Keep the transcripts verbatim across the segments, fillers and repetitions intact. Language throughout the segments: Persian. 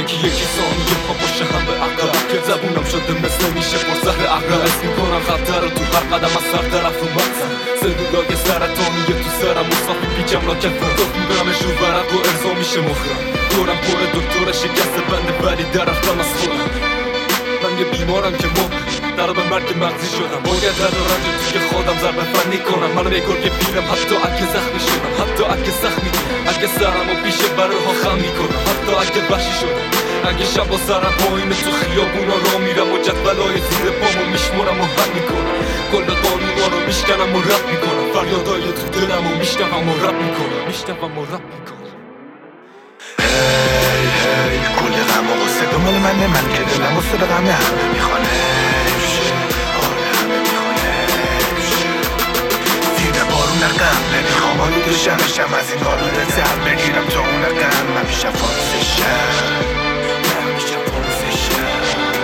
یکی یکی ثانیه پا باشه هم به عقب که زبونم شده مثل میشه پر زهر عقل اسم میکنم خطر رو تو هر قدم از سر طرف رو مغزم سلولای سرطانیه تو سرم مصافی پیچم لاکفم دخت میبرمش رو ورق و ارزا میشه مخرم دورم پر دکتر شکست بنده ولی در رفتم از خودم من یه بیمارم که ما در به مرگ مغزی شدم باید در رنج توی خودم ضربه فنی کنم من ریکور که پیرم حتی اگه زخمی شدم حتی اگه زخمی اگه سرم و پیش برها خم میکنم حتی اگه وحشی شدم اگه شب و سرم پایین تو خیابونا را میرم و جدولای زیر پامو میشمرم و حل میکنم کل قانونا رو میشکنم و رد میکنم فریادای تو دلم و میشنوم و رد میکنم میشنوم و رد میکنم هی هی کل غم و غصه دنبال منه من که دلم غصه به غم همه میخوانه حال همه میخوانه زیر بارون غم نمیخوام آلوده شمشم از این آلوده سهم بگیرم تا اون غم من میشم فانسشم من میشم فانسشم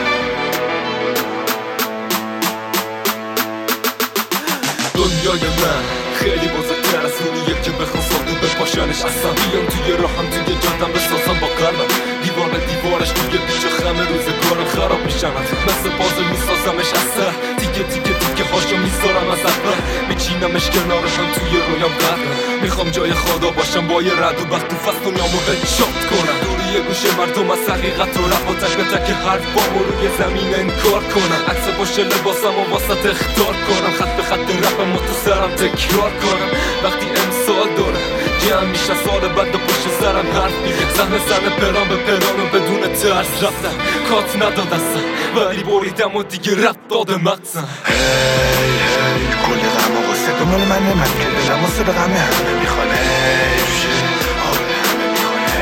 دنیای من خیلی بزرگتر از اونیه که بخوام ساده بپاشنش اصلا بیام توی راهم توی جادم بسازم با قلبم دیوار دیوارش توی بیچ خمه روزگارم خراب میشن مثل پازل میسازمش اصلا دیگه دیگه دیگه هاشو میذارم از اول میچینمش کنار هم توی رویام قدرم میخوام جای خدا باشم با یه رد و بخت تو فست دنیامو هدشات کنم دوری یه گوشه مردم از حقیقت و رفت و تک به تک حرف بامو روی زمین انکار کنم عکس پشت لباسم و واسط اختار کنم خط به خط رفم و تو سرم تکرار کنم وقتی امسال دارم جمع میشه سال بعد و پشت سرم حرف میگه صحنه صحنه پرام به پرام و بدون ترس رفتم کات ندادستم ولی بریدم و دیگه رفت داده مقصم هی هی کل غم و غصه دنبال منه من که دلم غصه به غم همه میخوانه حال همه میخوانه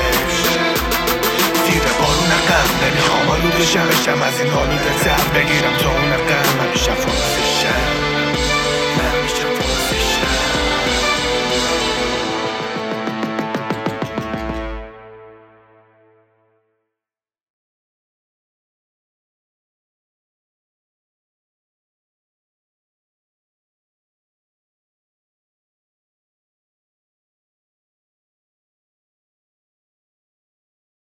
زیر بارون غم نمیخوام آلوده شمشم از این آلوده سهم بگیرم تا اون غم من میشم